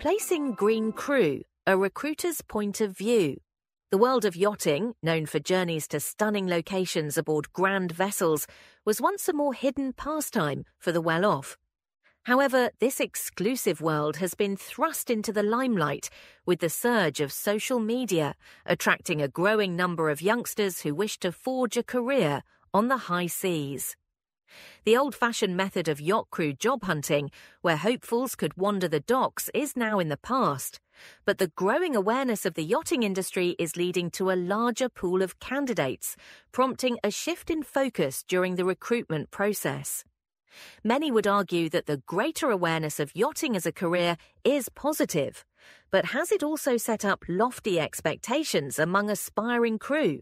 Placing Green Crew, a recruiter's point of view. The world of yachting, known for journeys to stunning locations aboard grand vessels, was once a more hidden pastime for the well-off. However, this exclusive world has been thrust into the limelight with the surge of social media, attracting a growing number of youngsters who wish to forge a career on the high seas. The old-fashioned method of yacht crew job hunting, where hopefuls could wander the docks, is now in the past. But the growing awareness of the yachting industry is leading to a larger pool of candidates, prompting a shift in focus during the recruitment process. Many would argue that the greater awareness of yachting as a career is positive, but has it also set up lofty expectations among aspiring crew?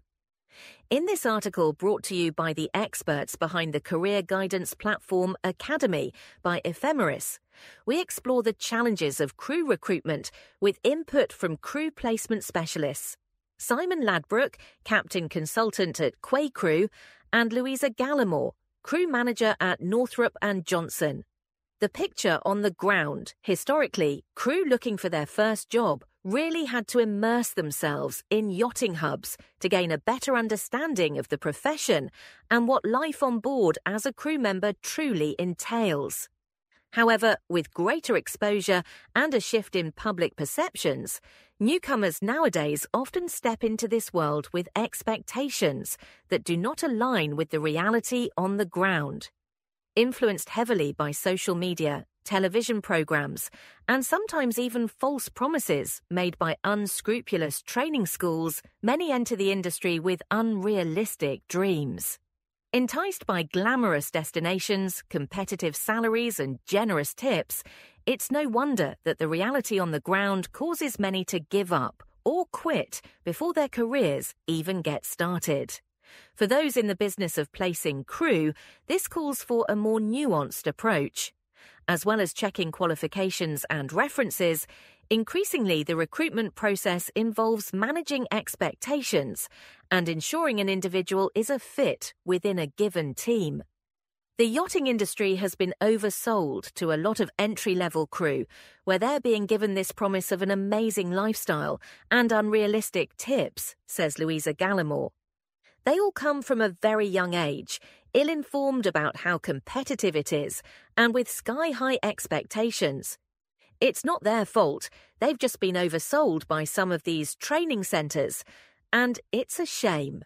In this article brought to you by the experts behind the career guidance platform Academy by Ephemeris, we explore the challenges of crew recruitment with input from crew placement specialists. Simon Ladbroke, captain consultant at Quay Crew, and Louisa Gallimore, crew manager at Northrop and Johnson. The picture on the ground. Historically, crew looking for their first job really had to immerse themselves in yachting hubs to gain a better understanding of the profession and what life on board as a crew member truly entails. However, with greater exposure and a shift in public perceptions, newcomers nowadays often step into this world with expectations that do not align with the reality on the ground. Influenced heavily by social media, television programs, and sometimes even false promises made by unscrupulous training schools, many enter the industry with unrealistic dreams. Enticed by glamorous destinations, competitive salaries, and generous tips, it's no wonder that the reality on the ground causes many to give up or quit before their careers even get started. For those in the business of placing crew, this calls for a more nuanced approach. As well as checking qualifications and references, increasingly the recruitment process involves managing expectations and ensuring an individual is a fit within a given team. The yachting industry has been oversold to a lot of entry-level crew, where they're being given this promise of an amazing lifestyle and unrealistic tips, says Louisa Gallimore. They all come from a very young age, ill-informed about how competitive it is, and with sky-high expectations. It's not their fault, they've just been oversold by some of these training centres, and it's a shame.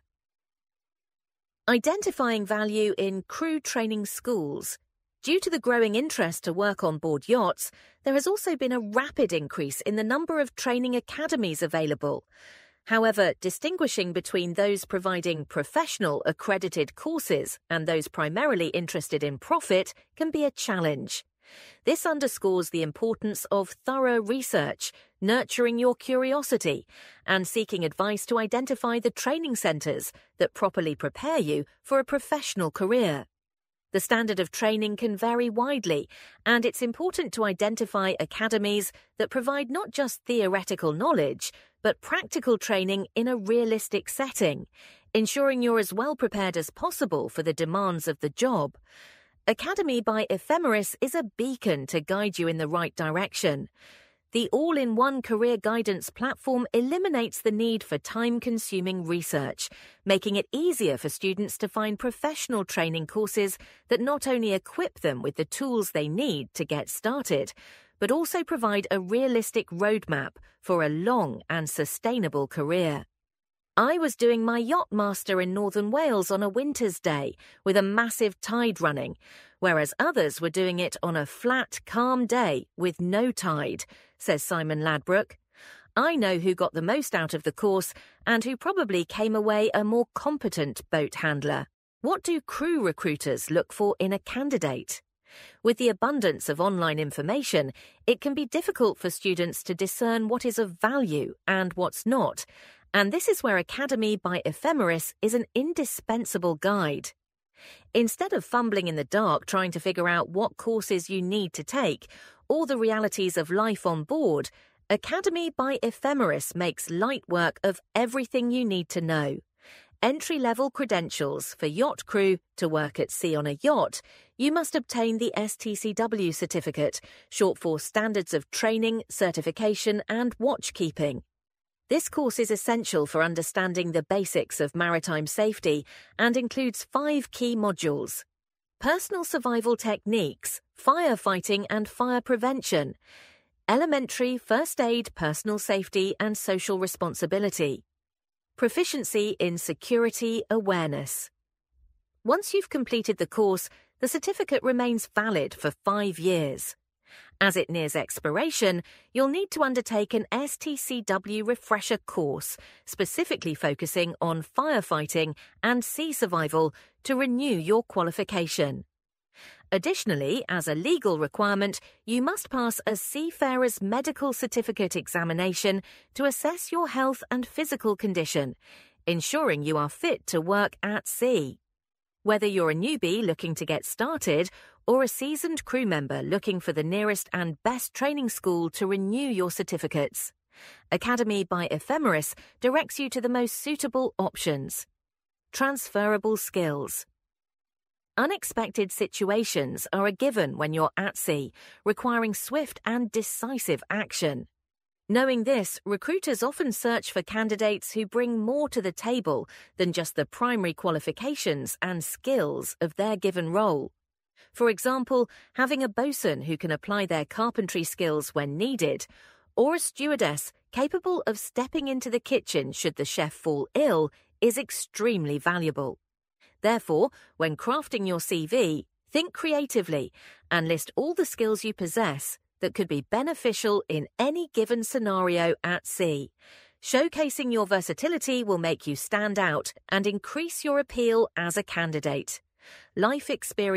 Identifying value in crew training schools. Due to the growing interest to work on board yachts, there has also been a rapid increase in the number of training academies available. However, distinguishing between those providing professional accredited courses and those primarily interested in profit can be a challenge. This underscores the importance of thorough research, nurturing your curiosity, and seeking advice to identify the training centres that properly prepare you for a professional career. The standard of training can vary widely, and it's important to identify academies that provide not just theoretical knowledge, but practical training in a realistic setting, ensuring you're as well prepared as possible for the demands of the job. Academy by Ephemeris is a beacon to guide you in the right direction. The all-in-one career guidance platform eliminates the need for time-consuming research, making it easier for students to find professional training courses that not only equip them with the tools they need to get started, but also provide a realistic roadmap for a long and sustainable career. I was doing my yacht master in Northern Wales on a winter's day with a massive tide running, whereas others were doing it on a flat, calm day with no tide, says Simon Ladbroke. I know who got the most out of the course and who probably came away a more competent boat handler. What do crew recruiters look for in a candidate? With the abundance of online information, it can be difficult for students to discern what is of value and what's not, and this is where Academy by Ephemeris is an indispensable guide. Instead of fumbling in the dark trying to figure out what courses you need to take or the realities of life on board, Academy by Ephemeris makes light work of everything you need to know. entry-level credentials for yacht crew to work at sea on a yacht, you must obtain the STCW certificate, short for Standards of Training, Certification and Watchkeeping. This course is essential for understanding the basics of maritime safety and includes 5 key modules: personal survival techniques, firefighting and fire prevention, elementary first aid, personal safety and social responsibility, proficiency in security awareness. Once you've completed the course, the certificate remains valid for 5 years. As it nears expiration, you'll need to undertake an STCW refresher course, specifically focusing on firefighting and sea survival to renew your qualification. Additionally, as a legal requirement, you must pass a Seafarer's Medical Certificate examination to assess your health and physical condition, ensuring you are fit to work at sea. Whether you're a newbie looking to get started or a seasoned crew member looking for the nearest and best training school to renew your certificates, Academy by Ephemeris directs you to the most suitable options. Transferable skills. Unexpected situations are a given when you're at sea, requiring swift and decisive action. Knowing this, recruiters often search for candidates who bring more to the table than just the primary qualifications and skills of their given role. For example, having a bosun who can apply their carpentry skills when needed, or a stewardess capable of stepping into the kitchen should the chef fall ill, is extremely valuable. Therefore, when crafting your CV, think creatively and list all the skills you possess that could be beneficial in any given scenario at sea. Showcasing your versatility will make you stand out and increase your appeal as a candidate. Life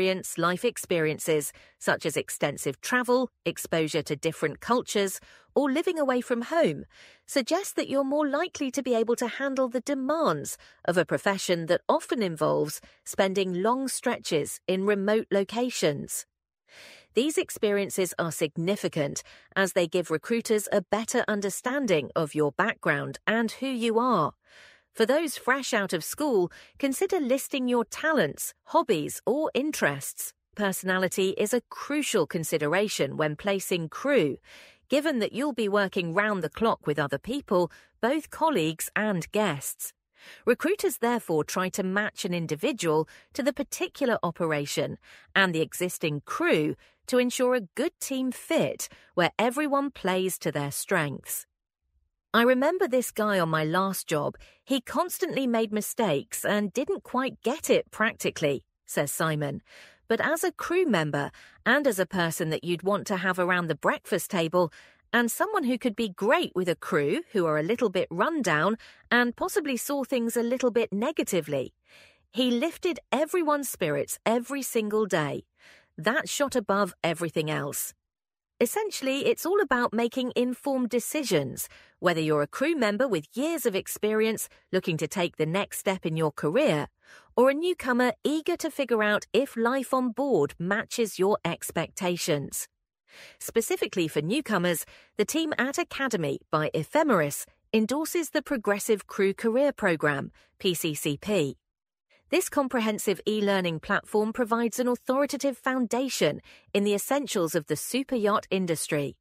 experiences such as extensive travel, exposure to different cultures, or living away from home suggest that you're more likely to be able to handle the demands of a profession that often involves spending long stretches in remote locations. These experiences are significant as they give recruiters a better understanding of your background and who you are. For those fresh out of school, consider listing your talents, hobbies, or interests. Personality is a crucial consideration when placing crew, given that you'll be working round the clock with other people, both colleagues and guests. Recruiters therefore try to match an individual to the particular operation and the existing crew to ensure a good team fit where everyone plays to their strengths. I remember this guy on my last job. He constantly made mistakes and didn't quite get it practically, says Simon. But as a crew member and as a person that you'd want to have around the breakfast table and someone who could be great with a crew who are a little bit run down and possibly saw things a little bit negatively, he lifted everyone's spirits every single day. That shot above everything else. Essentially, it's all about making informed decisions, whether you're a crew member with years of experience looking to take the next step in your career, or a newcomer eager to figure out if life on board matches your expectations. Specifically for newcomers, the team at Academy by Ephemeris endorses the Progressive Crew Career Programme, PCCP. This comprehensive e-learning platform provides an authoritative foundation in the essentials of the super yacht industry.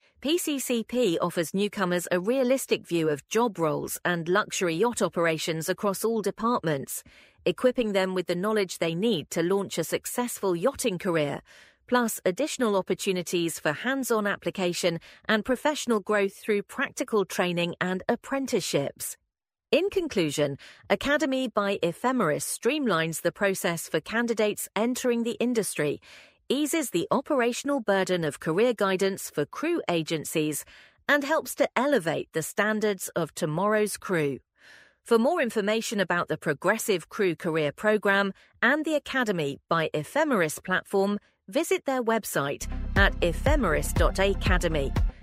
PCCP offers newcomers a realistic view of job roles and luxury yacht operations across all departments, equipping them with the knowledge they need to launch a successful yachting career, plus additional opportunities for hands-on application and professional growth through practical training and apprenticeships. In conclusion, Academy by Ephemeris streamlines the process for candidates entering the industry, eases the operational burden of career guidance for crew agencies, and helps to elevate the standards of tomorrow's crew. For more information about the Progressive Crew Career Programme and the Academy by Ephemeris platform, visit their website at ephemeris.academy.